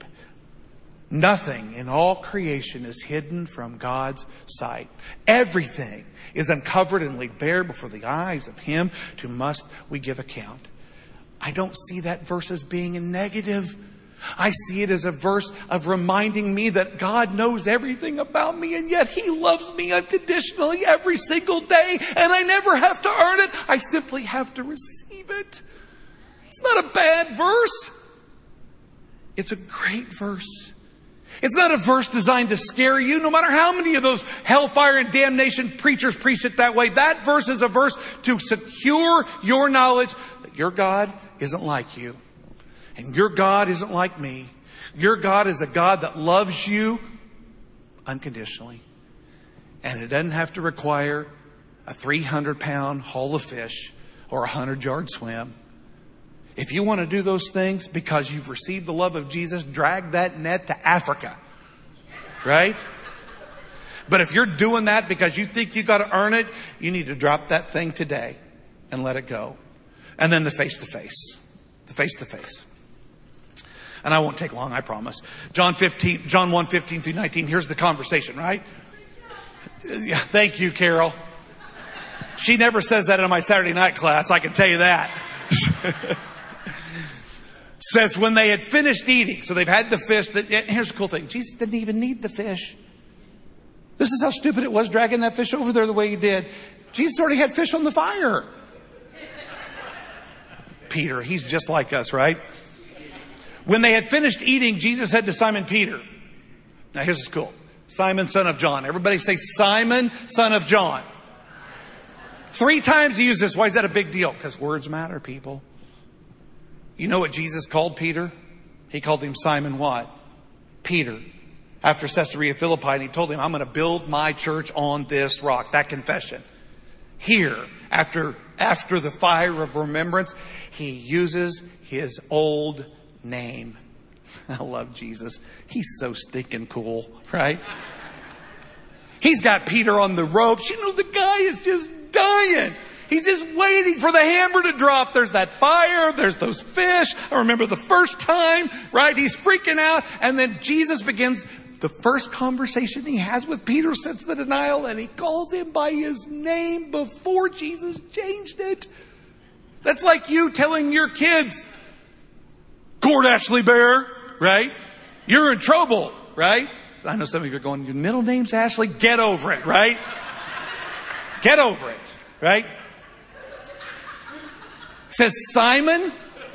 Nothing in all creation is hidden from God's sight. Everything is uncovered and laid bare before the eyes of Him to must we give account. I don't see that verse as being a negative. I see it as a verse of reminding me that God knows everything about me, and yet He loves me unconditionally every single day, and I never have to earn it. I simply have to receive it. It's not a bad verse. It's a great verse. It's not a verse designed to scare you, no matter how many of those hellfire and damnation preachers preach it that way. That verse is a verse to secure your knowledge that your God isn't like you. And your God isn't like me. Your God is a God that loves you unconditionally. And it doesn't have to require a 300-pound haul of fish or a 100-yard swim. If you want to do those things because you've received the love of Jesus, drag that net to Africa. Right? But if you're doing that because you think you got to earn it, you need to drop that thing today and let it go. And then the face-to-face. The face-to-face. And I won't take long, I promise. John 1:15 through 19. Here's the conversation, right? Yeah, thank you, Carol. She never says that in my Saturday night class, I can tell you that. Says when they had finished eating, so they've had the fish. Here's the cool thing. Jesus didn't even need the fish. This is how stupid it was dragging that fish over there the way He did. Jesus already had fish on the fire. Peter, he's just like us, right? When they had finished eating, Jesus said to Simon Peter. Now here's what's cool. Simon, son of John. Everybody say Simon, son of John. 3 times He used this. Why is that a big deal? Because words matter, people. You know what Jesus called Peter? He called him Simon what? Peter. after Caesarea Philippi, and he told him, I'm going to build my church on this rock. That confession. Here, after the fire of remembrance, he uses his old name. I love Jesus. He's so stinking cool, right? He's got Peter on the ropes. You know, the guy is just dying. He's just waiting for the hammer to drop. There's that fire. There's those fish. I remember the first time, right? He's freaking out. And then Jesus begins the first conversation he has with Peter since the denial. And he calls him by his name before Jesus changed it. That's like you telling your kids, Cord Ashley Bear, right? You're in trouble, right? I know some of you are going, your middle name's Ashley? Get over it, right? Get over it, right? It says, Simon,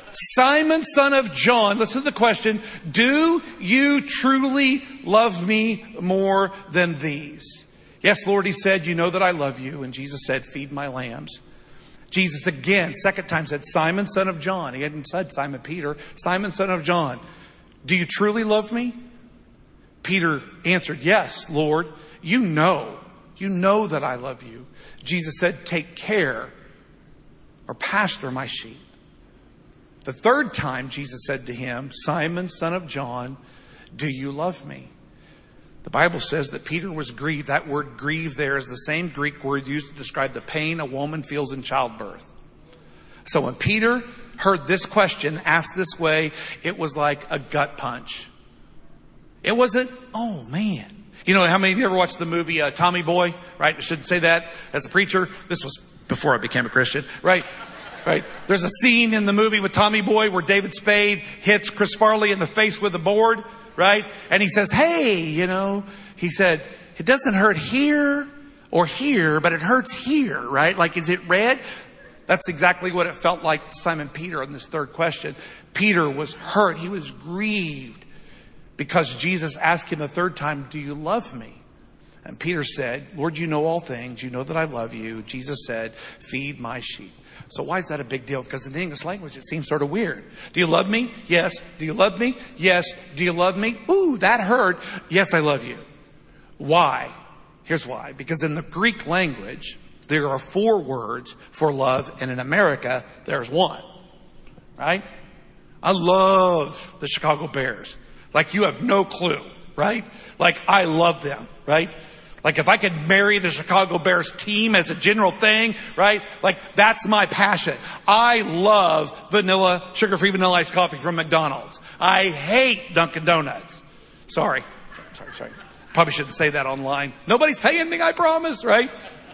son of John. Listen to the question. Do you truly love me more than these? Yes, Lord, he said, you know that I love you. And Jesus said, feed my lambs. Jesus again, second time said, Simon, son of John. He hadn't said Simon Peter. Simon, son of John. Do you truly love me? Peter answered, yes, Lord, you know that I love you. Jesus said, take care or pasture my sheep. The third time Jesus said to him, Simon, son of John, do you love me? The Bible says that Peter was grieved. That word grieve there is the same Greek word used to describe the pain a woman feels in childbirth. So when Peter heard this question asked this way, it was like a gut punch. It wasn't, oh man. You know, how many of you ever watched the movie Tommy Boy? Right? I shouldn't say that as a preacher. This was before I became a Christian. Right? Right. There's a scene in the movie with Tommy Boy where David Spade hits Chris Farley in the face with a board. Right? And he says, hey, he said, it doesn't hurt here or here, but it hurts here. Right? Like, is it red? That's exactly what it felt like to Simon Peter on this third question. Peter was hurt. He was grieved because Jesus asked him the third time, do you love me? And Peter said, Lord, you know all things. You know that I love you. Jesus said, feed my sheep. So why is that a big deal? Because in the English language, it seems sort of weird. Do you love me? Yes. Do you love me? Yes. Do you love me? Ooh, that hurt. Yes, I love you. Why? Here's why. Because in the Greek language, there are 4 words for love. And in America, there's 1. Right? I love the Chicago Bears. Like you have no clue. Right? Like I love them. Right? Like if I could marry the Chicago Bears team as a general thing, right? Like that's my passion. I love sugar-free vanilla iced coffee from McDonald's. I hate Dunkin' Donuts. Sorry. Probably shouldn't say that online. Nobody's paying me, I promise, right?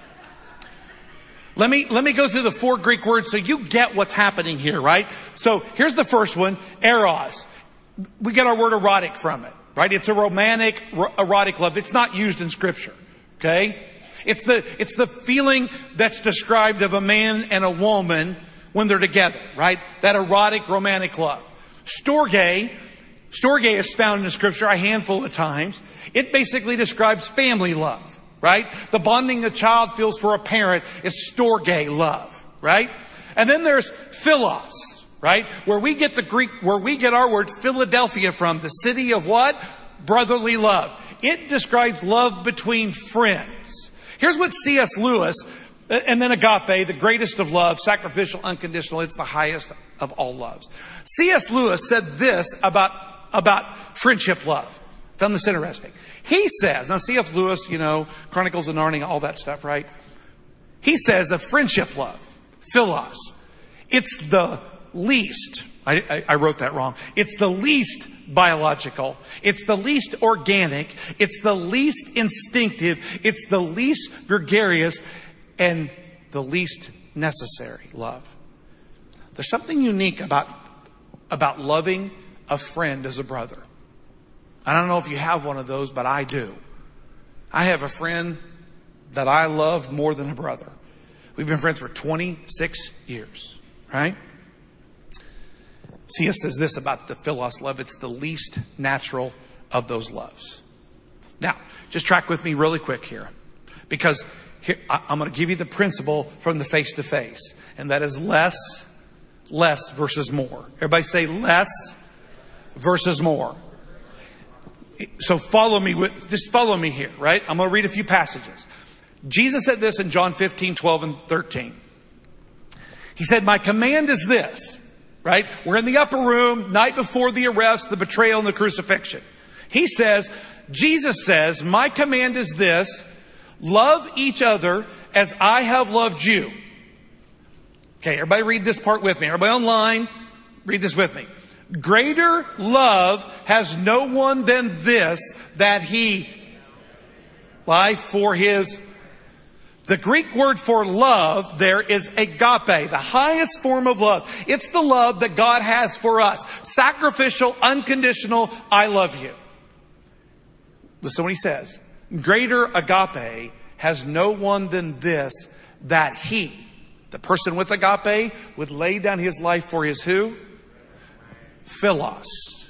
Let me go through the 4 Greek words so you get what's happening here, right? So here's the first one, eros. We get our word erotic from it. Right? It's a romantic, erotic love. It's not used in Scripture. Okay? It's the feeling that's described of a man and a woman when they're together. Right? That erotic, romantic love. Storge is found in Scripture a handful of times. It basically describes family love. Right? The bonding a child feels for a parent is storge love. Right? And then there's philos. Right? Where we get our word Philadelphia from, the city of what? Brotherly love. It describes love between friends. Here's what C.S. Lewis, and then agape, the greatest of love, sacrificial, unconditional, it's the highest of all loves. C.S. Lewis said this about friendship love. I found this interesting. He says, now C.S. Lewis, Chronicles of Narnia, all that stuff, right? He says of friendship love, philos, it's the least, I wrote that wrong. It's the least biological. It's the least organic. It's the least instinctive. It's the least gregarious and the least necessary love. There's something unique about loving a friend as a brother. I don't know if you have one of those, but I do. I have a friend that I love more than a brother. We've been friends for 26 years, right? C.S. says this about the philos love. It's the least natural of those loves. Now, just track with me really quick here. Because here, I'm going to give you the principle from the face-to-face. And that is less versus more. Everybody say less versus more. So just follow me here, right? I'm going to read a few passages. Jesus said this in John 15, 12, and 13. He said, my command is this, right? We're in the upper room, night before the arrest, the betrayal, and the crucifixion. Jesus says, my command is this, love each other as I have loved you. Okay, everybody read this part with me. Everybody online, read this with me. Greater love has no one than this, that he life for his. The Greek word for love there is agape, the highest form of love. It's the love that God has for us. Sacrificial, unconditional, I love you. Listen to what he says. Greater agape has no one than this, that he, the person with agape, would lay down his life for his who? Philos.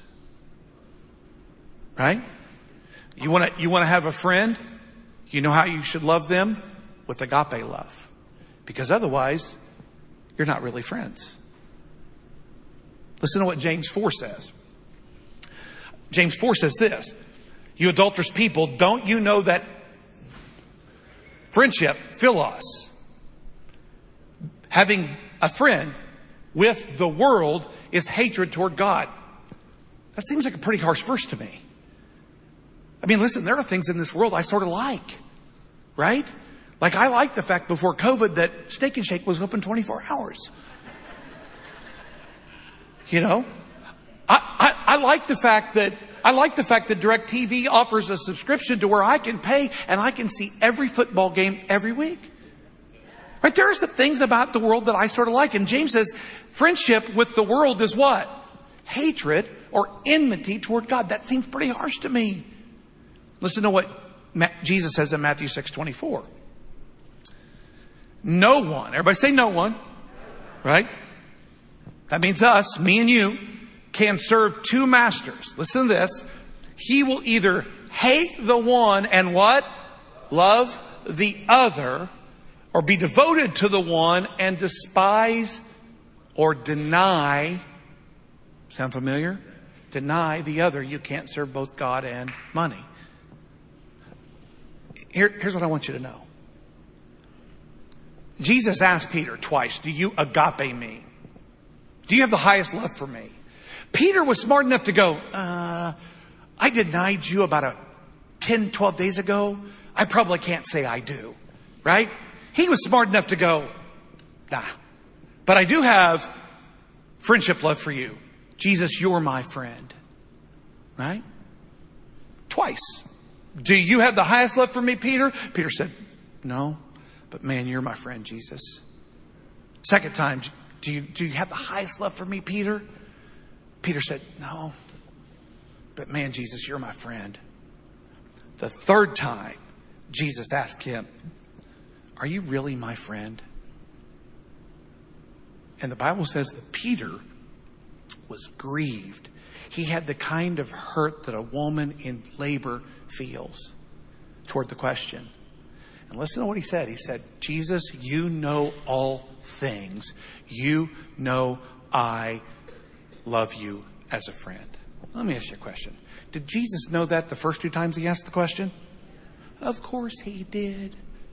Right? You want to have a friend? You know how you should love them? With agape love. Because otherwise, you're not really friends. Listen to what James 4 says. James 4 says this. You adulterous people, don't you know that friendship, philos, having a friend with the world is hatred toward God? That seems like a pretty harsh verse to me. I mean, listen, there are things in this world I sort of like, right? Like I like the fact before COVID that Steak and Shake was open 24 hours. You know, I like the fact that DirecTV offers a subscription to where I can pay and I can see every football game every week. Right? There are some things about the world that I sort of like. And James says friendship with the world is what? Hatred or enmity toward God. That seems pretty harsh to me. Listen to what Jesus says in Matthew 6:24. No one, everybody say no one, right? That means us, me and you, can serve two masters. Listen to this. He will either hate the one and what? Love the other, or be devoted to the one and despise or deny. Sound familiar? Deny the other. You can't serve both God and money. Here's what I want you to know. Jesus asked Peter twice, do you agape me? Do you have the highest love for me? Peter was smart enough to go, I denied you about 10, 12 days ago. I probably can't say I do. Right? He was smart enough to go, nah. But I do have friendship love for you. Jesus, you're my friend. Right? Twice. Do you have the highest love for me, Peter? Peter said, no. But man, you're my friend, Jesus. Second time, do you have the highest love for me, Peter? Peter said, no. But man, Jesus, you're my friend. The third time, Jesus asked him, are you really my friend? And the Bible says that Peter was grieved. He had the kind of hurt that a woman in labor feels toward the question. And listen to what he said. He said, Jesus, you know all things. You know I love you as a friend. Let me ask you a question. Did Jesus know that the first two times he asked the question? Of course he did.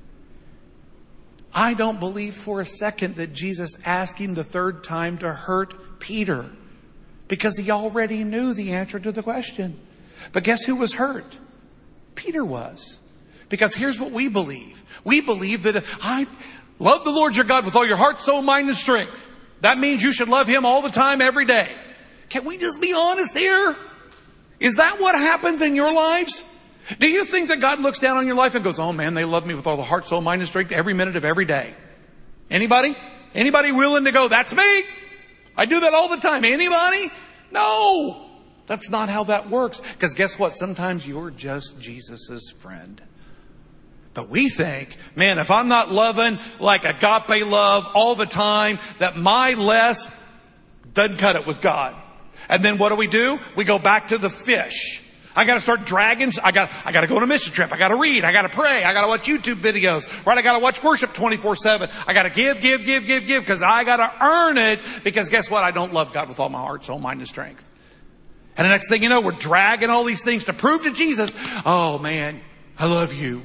I don't believe for a second that Jesus asked him the third time to hurt Peter, because he already knew the answer to the question. But guess who was hurt? Peter was. Because here's what we believe. We believe that if I love the Lord your God with all your heart, soul, mind, and strength, that means you should love him all the time, every day. Can we just be honest here? Is that what happens in your lives? Do you think that God looks down on your life and goes, oh man, they love me with all the heart, soul, mind, and strength every minute of every day? Anybody? Anybody willing to go, that's me? I do that all the time. Anybody? No. That's not how that works. Because guess what? Sometimes you're just Jesus's friend. But we think, man, if I'm not loving like agape love all the time, that my less doesn't cut it with God. And then what do? We go back to the fish. I got to start dragging. I got to go on a mission trip. I got to read. I got to pray. I got to watch YouTube videos. Right? I got to watch worship 24/7. I got to give because I got to earn it. Because guess what? I don't love God with all my heart, soul, mind, and strength. And the next thing you know, we're dragging all these things to prove to Jesus, oh man, I love you.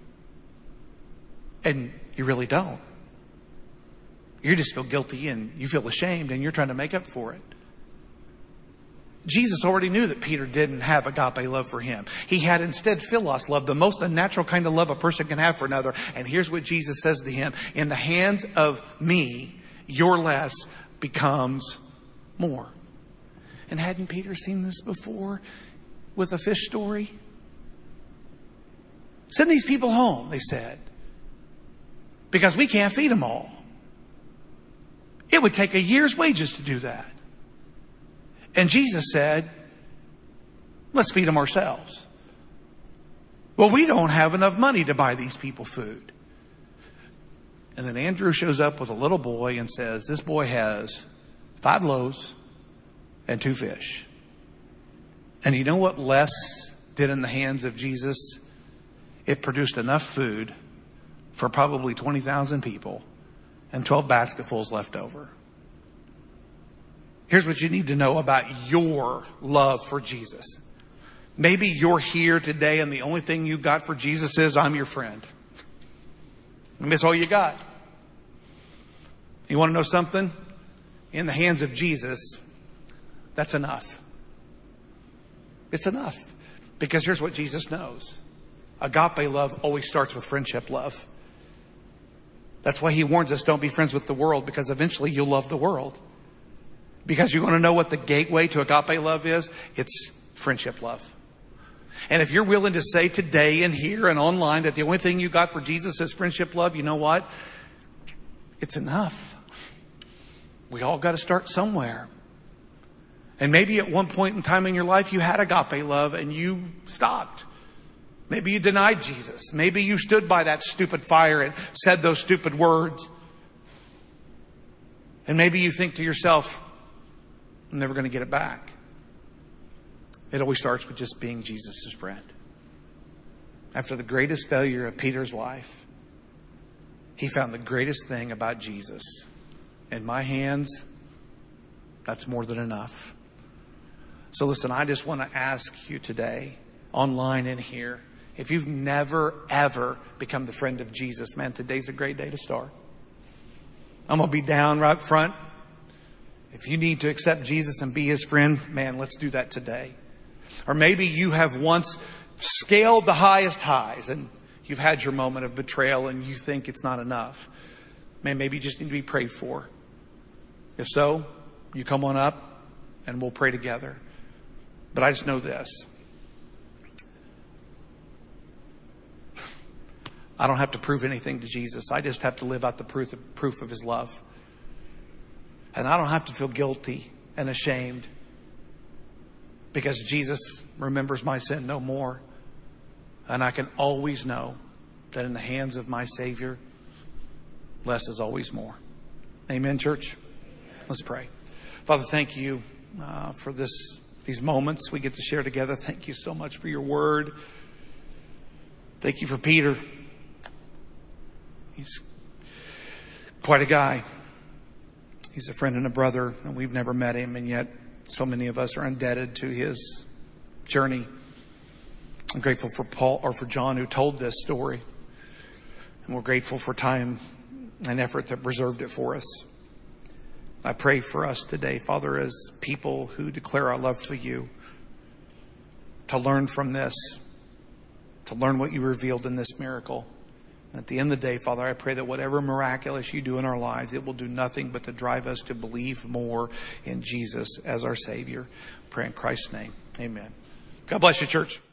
And you really don't. You just feel guilty and you feel ashamed and you're trying to make up for it. Jesus already knew that Peter didn't have agape love for him. He had instead philos love, the most unnatural kind of love a person can have for another. And here's what Jesus says to him. In the hands of me, your less becomes more. And hadn't Peter seen this before with a fish story? Send these people home, they said, because we can't feed them all. It would take a year's wages to do that. And Jesus said, let's feed them ourselves. Well, we don't have enough money to buy these people food. And then Andrew shows up with a little boy and says, this boy has 5 loaves and 2 fish. And you know what less did in the hands of Jesus? It produced enough food for probably 20,000 people and 12 basketfuls left over. Here's what you need to know about your love for Jesus. Maybe you're here today and the only thing you got for Jesus is, I'm your friend. And that's all you got. You want to know something? In the hands of Jesus, that's enough. It's enough. Because here's what Jesus knows. Agape love always starts with friendship love. That's why he warns us, don't be friends with the world, because eventually you'll love the world. Because you want to know what the gateway to agape love is? It's friendship love. And if you're willing to say today and here and online that the only thing you got for Jesus is friendship love, you know what? It's enough. We all got to start somewhere. And maybe at one point in time in your life you had agape love and you stopped. Maybe you denied Jesus. Maybe you stood by that stupid fire and said those stupid words. And maybe you think to yourself, I'm never going to get it back. It always starts with just being Jesus' friend. After the greatest failure of Peter's life, he found the greatest thing about Jesus. In my hands, that's more than enough. So listen, I just want to ask you today, online and here, if you've never, ever become the friend of Jesus, man, today's a great day to start. I'm going to be down right front. If you need to accept Jesus and be his friend, man, let's do that today. Or maybe you have once scaled the highest highs and you've had your moment of betrayal and you think it's not enough. Man, maybe you just need to be prayed for. If so, you come on up and we'll pray together. But I just know this. I don't have to prove anything to Jesus. I just have to live out the proof of his love. And I don't have to feel guilty and ashamed because Jesus remembers my sin no more. And I can always know that in the hands of my Savior, less is always more. Amen, church? Let's pray. Father, thank you for these moments we get to share together. Thank you so much for your word. Thank you for Peter. He's quite a guy. He's a friend and a brother, and we've never met him, and yet so many of us are indebted to his journey. I'm grateful for Paul or for John who told this story, and we're grateful for time and effort that preserved it for us. I pray for us today, Father, as people who declare our love for you, to learn from this, to learn what you revealed in this miracle. At the end of the day, Father, I pray that whatever miraculous you do in our lives, it will do nothing but to drive us to believe more in Jesus as our Savior. I pray in Christ's name. Amen. God bless you, church.